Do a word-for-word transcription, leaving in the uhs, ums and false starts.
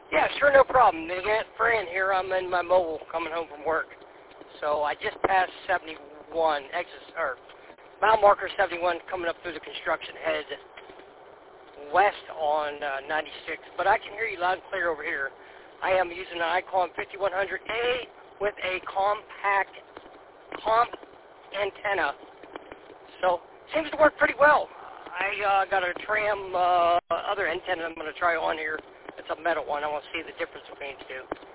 Yeah, sure, no problem. Again, Fran here. I'm in my mobile coming home from work. So I just passed seventy-one, exit, or mile marker seventy-one coming up through the construction head west on uh, ninety-six. But I can hear you loud and clear over here. I am using an ICOM fifty-one hundred A with a compact comp antenna. So seems to work pretty well. I uh, got a Tram uh, other antenna I'm going to try on here. It's a metal one. I want to see the difference between the two.